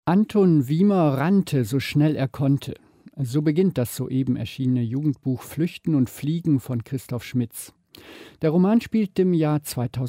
Anton Wiemer rannte, so schnell er konnte. So beginnt das soeben erschienene Jugendbuch Flüchten und Fliegen von Christoph Schmitz. Der Roman spielt im Jahr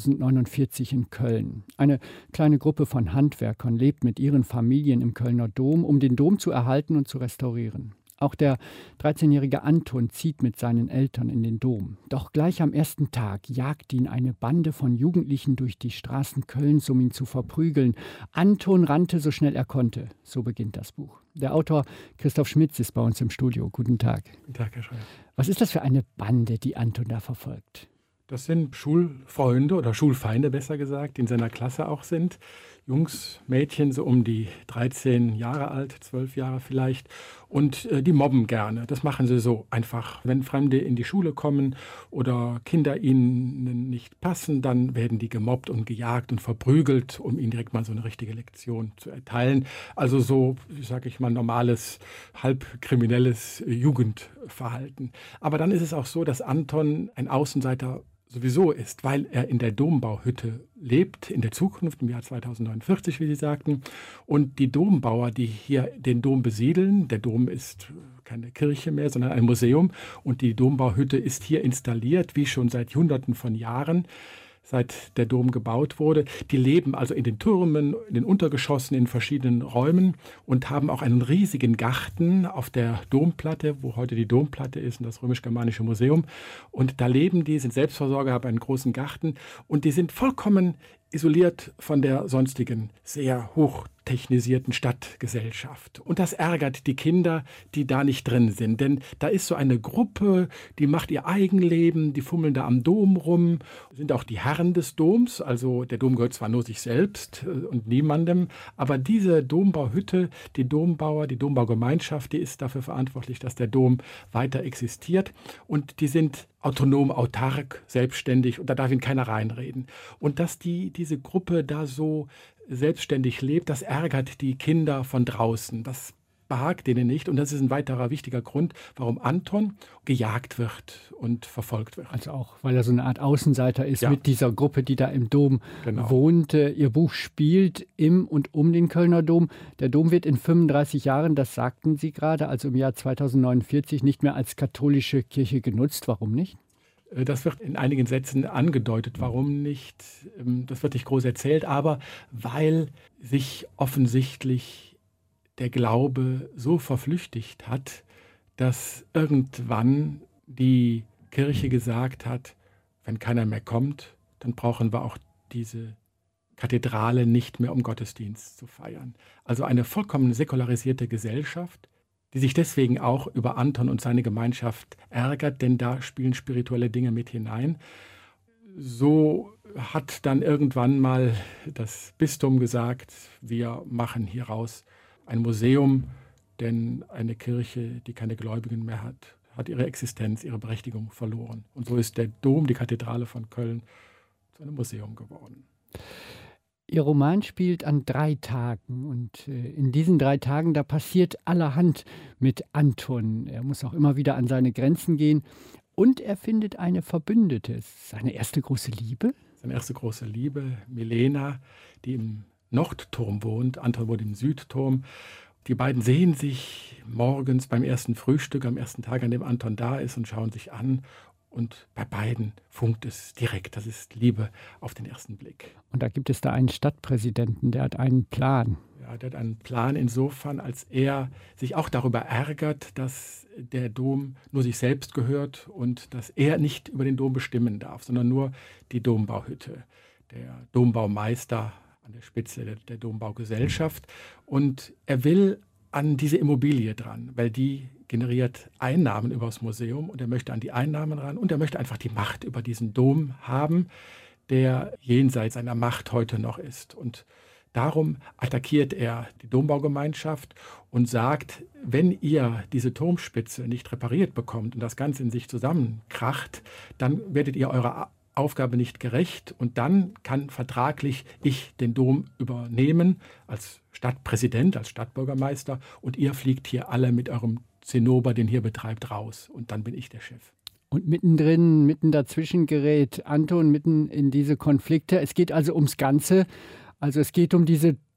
2049 in Köln. Eine kleine Gruppe von Handwerkern lebt mit ihren Familien im Kölner Dom, um den Dom zu erhalten und zu restaurieren. Auch der 13-jährige Anton zieht mit seinen Eltern in den Dom. Doch gleich am ersten Tag jagt ihn eine Bande von Jugendlichen durch die Straßen Kölns, um ihn zu verprügeln. Anton rannte so schnell er konnte. So beginnt das Buch. Der Autor Christoph Schmitz ist bei uns im Studio. Guten Tag. Guten Tag, Herr Schreier. Was ist das für eine Bande, die Anton da verfolgt? Das sind Schulfreunde oder Schulfeinde, besser gesagt, die in seiner Klasse auch sind. Jungs, Mädchen, so um die 13 Jahre alt, 12 Jahre vielleicht. Und die mobben gerne. Das machen sie so einfach. Wenn Fremde in die Schule kommen oder Kinder ihnen nicht passen, dann werden die gemobbt und gejagt und verprügelt, um ihnen direkt mal so eine richtige Lektion zu erteilen. Also so, sage ich mal, normales, halbkriminelles Jugendverhalten. Aber dann ist es auch so, dass Anton ein Außenseiter sowieso ist, weil er in der Dombauhütte lebt, in der Zukunft, im Jahr 2049, wie Sie sagten. Und die Dombauer, die hier den Dom besiedeln, der Dom ist keine Kirche mehr, sondern ein Museum. Und die Dombauhütte ist hier installiert, wie schon seit Hunderten von Jahren, seit der Dom gebaut wurde. Die leben also in den Türmen, in den Untergeschossen, in verschiedenen Räumen und haben auch einen riesigen Garten auf der Domplatte, wo heute die Domplatte ist und das Römisch-Germanische Museum. Und da leben die, sind Selbstversorger, haben einen großen Garten und die sind vollkommen isoliert von der sonstigen, sehr hochtechnisierten Stadtgesellschaft. Und das ärgert die Kinder, die da nicht drin sind. Denn da ist so eine Gruppe, die macht ihr Eigenleben, die fummeln da am Dom rum, sind auch die Herren des Doms. Also der Dom gehört zwar nur sich selbst und niemandem, aber diese Dombauhütte, die Dombauer, die Dombaugemeinschaft, die ist dafür verantwortlich, dass der Dom weiter existiert. Und die sind autonom, autark, selbstständig und da darf ihnen keiner reinreden. Und dass diese Gruppe da so selbstständig lebt, das ärgert die Kinder von draußen. Das behagt denen nicht und das ist ein weiterer wichtiger Grund, warum Anton gejagt wird und verfolgt wird. Also auch, weil er so eine Art Außenseiter ist, Ja. Mit dieser Gruppe, die da im Dom Genau. wohnt. Ihr Buch spielt im und um den Kölner Dom. Der Dom wird in 35 Jahren, das sagten Sie gerade, also im Jahr 2049, nicht mehr als katholische Kirche genutzt. Warum nicht? Das wird in einigen Sätzen angedeutet. Warum nicht? Das wird nicht groß erzählt, aber weil sich offensichtlich der Glaube so verflüchtigt hat, dass irgendwann die Kirche gesagt hat, wenn keiner mehr kommt, dann brauchen wir auch diese Kathedrale nicht mehr, um Gottesdienst zu feiern. Also eine vollkommen säkularisierte Gesellschaft, die sich deswegen auch über Anton und seine Gemeinschaft ärgert, denn da spielen spirituelle Dinge mit hinein. So hat dann irgendwann mal das Bistum gesagt, wir machen hieraus ein Museum, denn eine Kirche, die keine Gläubigen mehr hat, hat ihre Existenz, ihre Berechtigung verloren. Und so ist der Dom, die Kathedrale von Köln, zu einem Museum geworden. Ihr Roman spielt an 3 Tagen und in diesen 3 Tagen, da passiert allerhand mit Anton. Er muss auch immer wieder an seine Grenzen gehen und er findet eine Verbündete. Seine erste große Liebe? Seine erste große Liebe, Milena, die im Nordturm wohnt. Anton wohnt im Südturm. Die beiden sehen sich morgens beim ersten Frühstück, am ersten Tag, an dem Anton da ist und schauen sich an. Und bei beiden funkt es direkt. Das ist Liebe auf den ersten Blick. Und da gibt es da einen Stadtpräsidenten, der hat einen Plan. Ja, der hat einen Plan insofern, als er sich auch darüber ärgert, dass der Dom nur sich selbst gehört und dass er nicht über den Dom bestimmen darf, sondern nur die Dombauhütte. Der Dombaumeister an der Spitze der Dombaugesellschaft. Und er will an diese Immobilie dran, weil die generiert Einnahmen über das Museum und er möchte an die Einnahmen ran und er möchte einfach die Macht über diesen Dom haben, der jenseits seiner Macht heute noch ist. Und darum attackiert er die Dombaugemeinschaft und sagt, wenn ihr diese Turmspitze nicht repariert bekommt und das Ganze in sich zusammenkracht, dann werdet ihr eurer Aufgabe nicht gerecht und dann kann vertraglich ich den Dom übernehmen als Stadtpräsident, als Stadtbürgermeister und ihr fliegt hier alle mit eurem Zinnober, den hier betreibt, raus und dann bin ich der Chef. Und mittendrin, mitten dazwischen gerät Anton mitten in diese Konflikte. Es geht also ums Ganze. Also es geht um diese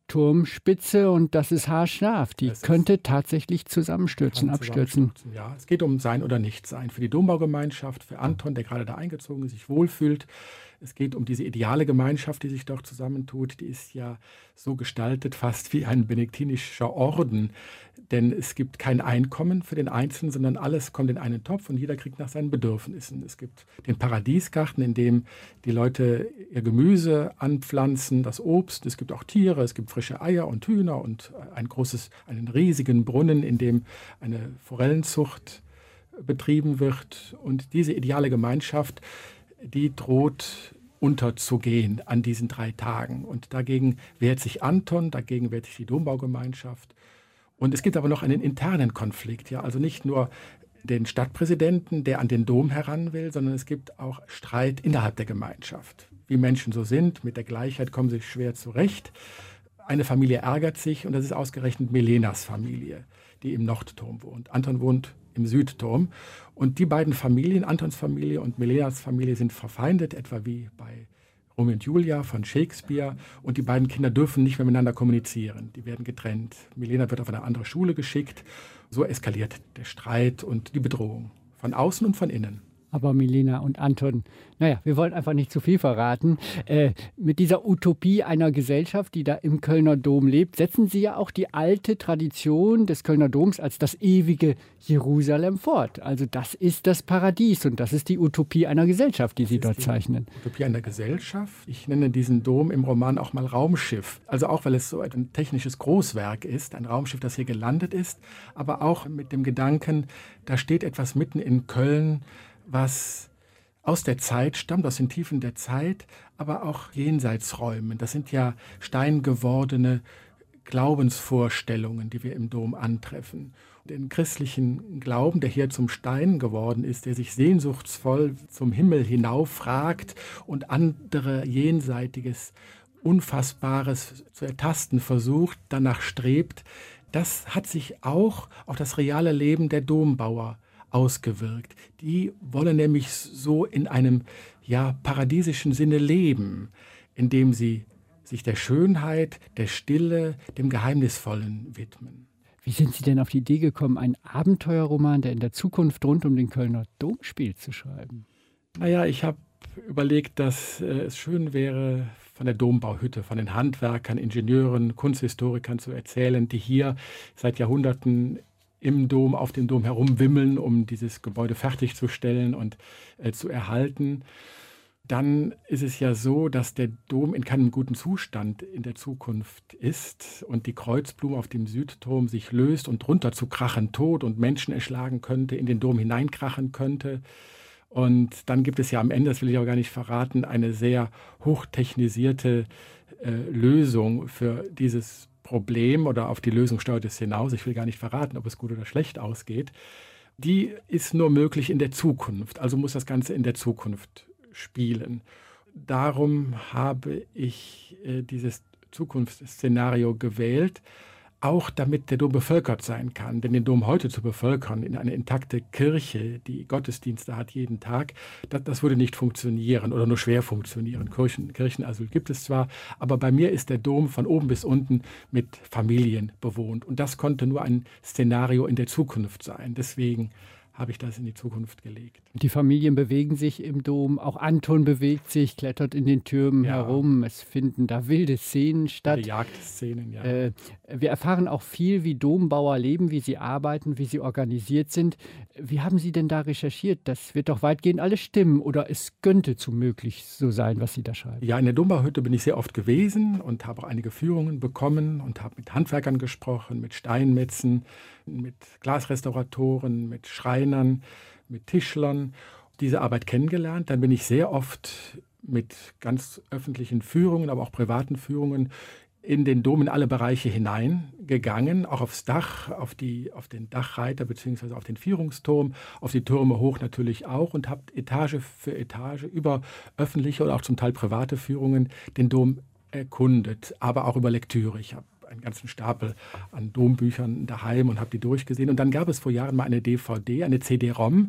Turmspitze und das ist haarscharf. Die könnte tatsächlich abstürzen. Ja, es geht um Sein oder Nichtsein. Für die Dombaugemeinschaft, für Anton, der gerade da eingezogen ist, sich wohlfühlt. Es geht um diese ideale Gemeinschaft, die sich dort zusammentut. Die ist ja so gestaltet, fast wie ein benediktinischer Orden. Denn es gibt kein Einkommen für den Einzelnen, sondern alles kommt in einen Topf und jeder kriegt nach seinen Bedürfnissen. Es gibt den Paradiesgarten, in dem die Leute ihr Gemüse anpflanzen, das Obst. Es gibt auch Tiere, es gibt frische Eier und Hühner und einen riesigen Brunnen, in dem eine Forellenzucht betrieben wird. Und diese ideale Gemeinschaft, die droht unterzugehen an diesen 3 Tagen. Und dagegen wehrt sich Anton, dagegen wehrt sich die Dombaugemeinschaft. Und es gibt aber noch einen internen Konflikt. Ja? Also nicht nur den Stadtpräsidenten, der an den Dom heran will, sondern es gibt auch Streit innerhalb der Gemeinschaft. Wie Menschen so sind, mit der Gleichheit kommen sie schwer zurecht. Eine Familie ärgert sich und das ist ausgerechnet Milenas Familie, die im Nordturm wohnt. Anton wohnt im Südturm. Und die beiden Familien, Antons Familie und Milenas Familie, sind verfeindet, etwa wie bei Romeo und Julia von Shakespeare. Und die beiden Kinder dürfen nicht mehr miteinander kommunizieren. Die werden getrennt. Milena wird auf eine andere Schule geschickt. So eskaliert der Streit und die Bedrohung von außen und von innen. Aber Milena und Anton, naja, wir wollen einfach nicht zu viel verraten. Mit dieser Utopie einer Gesellschaft, die da im Kölner Dom lebt, setzen Sie ja auch die alte Tradition des Kölner Doms als das ewige Jerusalem fort. Also das ist das Paradies und das ist die Utopie einer Gesellschaft, die Sie dort zeichnen. Utopie einer Gesellschaft. Ich nenne diesen Dom im Roman auch mal Raumschiff. Also auch, weil es so ein technisches Großwerk ist, ein Raumschiff, das hier gelandet ist, aber auch mit dem Gedanken, da steht etwas mitten in Köln, was aus der Zeit stammt, aus den Tiefen der Zeit, aber auch Jenseitsräumen. Das sind ja steingewordene Glaubensvorstellungen, die wir im Dom antreffen. Den christlichen Glauben, der hier zum Stein geworden ist, der sich sehnsuchtsvoll zum Himmel hinauffragt und andere Jenseitiges, Unfassbares zu ertasten versucht, danach strebt, das hat sich auch auf das reale Leben der Dombauer ausgewirkt. Die wollen nämlich so in einem paradiesischen Sinne leben, indem sie sich der Schönheit, der Stille, dem Geheimnisvollen widmen. Wie sind Sie denn auf die Idee gekommen, einen Abenteuerroman, der in der Zukunft rund um den Kölner Dom spielt, zu schreiben? Naja, ich habe überlegt, dass es schön wäre, von der Dombauhütte, von den Handwerkern, Ingenieuren, Kunsthistorikern zu erzählen, die hier seit Jahrhunderten auf dem Dom herumwimmeln, um dieses Gebäude fertigzustellen und zu erhalten. Dann ist es ja so, dass der Dom in keinem guten Zustand in der Zukunft ist und die Kreuzblume auf dem Südturm sich löst und drunter zu krachen tot und Menschen erschlagen könnte, in den Dom hineinkrachen könnte. Und dann gibt es ja am Ende, das will ich aber gar nicht verraten, eine sehr hochtechnisierte Lösung für dieses Problem, oder auf die Lösung steuert es hinaus. Ich will gar nicht verraten, ob es gut oder schlecht ausgeht. Die ist nur möglich in der Zukunft. Also muss das Ganze in der Zukunft spielen. Darum habe ich dieses Zukunftsszenario gewählt, auch damit der Dom bevölkert sein kann. Denn den Dom heute zu bevölkern in eine intakte Kirche, die Gottesdienste hat jeden Tag, das würde nicht funktionieren oder nur schwer funktionieren. Kirchenasyl gibt es zwar, aber bei mir ist der Dom von oben bis unten mit Familien bewohnt. Und das konnte nur ein Szenario in der Zukunft sein. Deswegen habe ich das in die Zukunft gelegt. Die Familien bewegen sich im Dom, auch Anton bewegt sich, klettert in den Türmen herum, es finden da wilde Szenen statt. Jagdszenen, ja. Wir erfahren auch viel, wie Dombauer leben, wie sie arbeiten, wie sie organisiert sind. Wie haben Sie denn da recherchiert? Das wird doch weitgehend alles stimmen, oder es könnte zumöglich so sein, was Sie da schreiben? Ja, in der Dombauhütte bin ich sehr oft gewesen und habe auch einige Führungen bekommen und habe mit Handwerkern gesprochen, mit Steinmetzen, mit Glasrestauratoren, mit Schreinern, mit Tischlern, diese Arbeit kennengelernt. Dann bin ich sehr oft mit ganz öffentlichen Führungen, aber auch privaten Führungen in den Dom in alle Bereiche hineingegangen, auch aufs Dach, auf den Dachreiter bzw. auf den Vierungsturm, auf die Türme hoch natürlich auch, und habe Etage für Etage über öffentliche oder auch zum Teil private Führungen den Dom erkundet, aber auch über Lektüre. Ich habe einen ganzen Stapel an Dombüchern daheim und habe die durchgesehen. Und dann gab es vor Jahren mal eine DVD, eine CD-ROM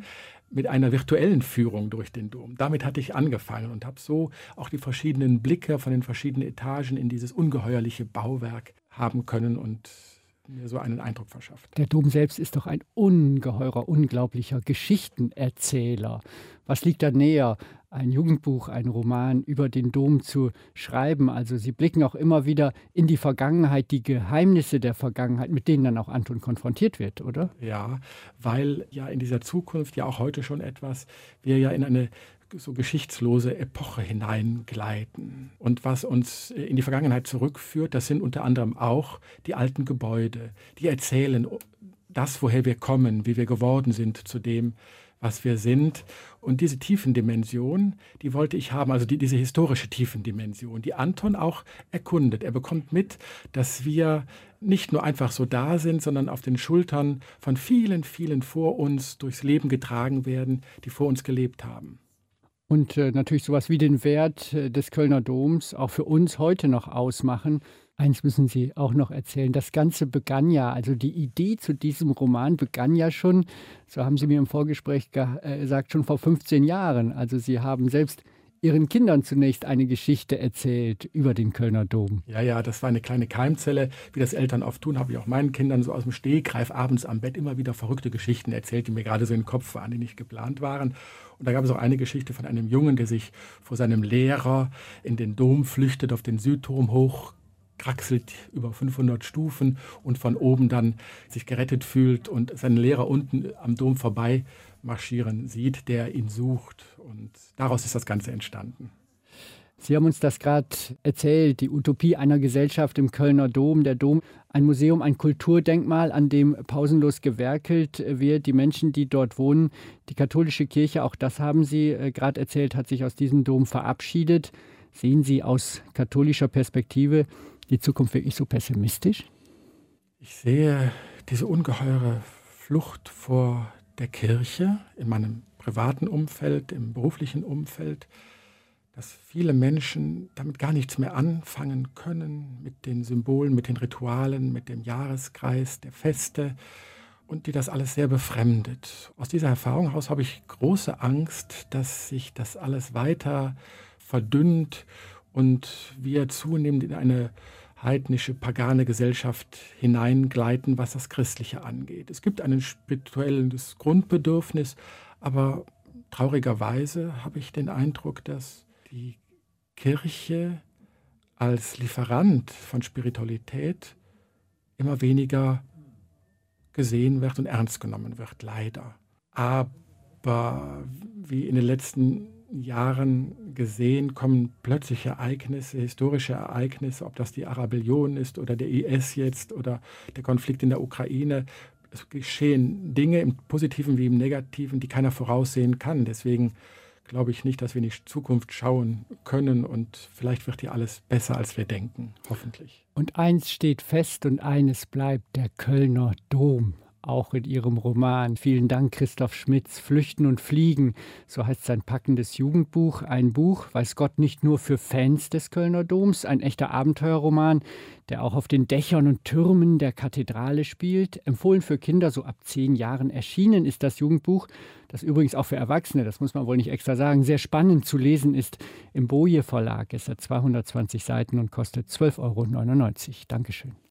mit einer virtuellen Führung durch den Dom. Damit hatte ich angefangen und habe so auch die verschiedenen Blicke von den verschiedenen Etagen in dieses ungeheuerliche Bauwerk haben können und mir so einen Eindruck verschafft. Der Dom selbst ist doch ein ungeheurer, unglaublicher Geschichtenerzähler. Was liegt da näher, ein Jugendbuch, ein Roman über den Dom zu schreiben? Also Sie blicken auch immer wieder in die Vergangenheit, die Geheimnisse der Vergangenheit, mit denen dann auch Anton konfrontiert wird, oder? Ja, weil ja in dieser Zukunft ja auch heute schon wir ja in eine so geschichtslose Epoche hineingleiten. Und was uns in die Vergangenheit zurückführt, das sind unter anderem auch die alten Gebäude, die erzählen das, woher wir kommen, wie wir geworden sind zu dem, was wir sind. Und diese Tiefendimension, die wollte ich haben, also diese historische Tiefendimension, die Anton auch erkundet. Er bekommt mit, dass wir nicht nur einfach so da sind, sondern auf den Schultern von vielen, vielen vor uns durchs Leben getragen werden, die vor uns gelebt haben. Und natürlich sowas wie den Wert des Kölner Doms auch für uns heute noch ausmachen. Eins müssen Sie auch noch erzählen. Das Ganze begann ja, also die Idee zu diesem Roman begann ja schon, so haben Sie mir im Vorgespräch gesagt, schon vor 15 Jahren. Also Sie haben selbst Ihren Kindern zunächst eine Geschichte erzählt über den Kölner Dom. Ja, das war eine kleine Keimzelle. Wie das Eltern oft tun, habe ich auch meinen Kindern so aus dem Stegreif abends am Bett immer wieder verrückte Geschichten erzählt, die mir gerade so in den Kopf waren, die nicht geplant waren. Und da gab es auch eine Geschichte von einem Jungen, der sich vor seinem Lehrer in den Dom flüchtet, auf den Südturm hochkraxelt über 500 Stufen und von oben dann sich gerettet fühlt und seinen Lehrer unten am Dom vorbei marschieren sieht, der ihn sucht. Und daraus ist das Ganze entstanden. Sie haben uns das gerade erzählt, die Utopie einer Gesellschaft im Kölner Dom. Der Dom, ein Museum, ein Kulturdenkmal, an dem pausenlos gewerkelt wird. Die Menschen, die dort wohnen, die katholische Kirche, auch das haben Sie gerade erzählt, hat sich aus diesem Dom verabschiedet. Sehen Sie aus katholischer Perspektive die Zukunft wirklich so pessimistisch? Ich sehe diese ungeheure Flucht vor der Kirche in meinem privaten Umfeld, im beruflichen Umfeld, dass viele Menschen damit gar nichts mehr anfangen können, mit den Symbolen, mit den Ritualen, mit dem Jahreskreis der Feste und die das alles sehr befremdet. Aus dieser Erfahrung heraus habe ich große Angst, dass sich das alles weiter verdünnt und wir zunehmend in eine heidnische, pagane Gesellschaft hineingleiten, was das Christliche angeht. Es gibt ein spirituelles Grundbedürfnis, aber traurigerweise habe ich den Eindruck, dass die Kirche als Lieferant von Spiritualität immer weniger gesehen wird und ernst genommen wird, leider. Aber wie in den letzten Jahren gesehen, kommen plötzlich Ereignisse, historische Ereignisse, ob das die Arabellion ist oder der IS jetzt oder der Konflikt in der Ukraine. Es geschehen Dinge im Positiven wie im Negativen, die keiner voraussehen kann. Deswegen glaube ich nicht, dass wir in die Zukunft schauen können und vielleicht wird hier alles besser, als wir denken, hoffentlich. Und eins steht fest und eines bleibt, der Kölner Dom. Auch in Ihrem Roman. Vielen Dank, Christoph Schmitz. Flüchten und Fliegen, so heißt sein packendes Jugendbuch. Ein Buch, weiß Gott, nicht nur für Fans des Kölner Doms, ein echter Abenteuerroman, der auch auf den Dächern und Türmen der Kathedrale spielt. Empfohlen für Kinder, so ab 10 Jahren. Erschienen ist das Jugendbuch, das übrigens auch für Erwachsene, das muss man wohl nicht extra sagen, sehr spannend zu lesen ist. Im Boje Verlag. Es hat 220 Seiten und kostet 12,99 € Dankeschön.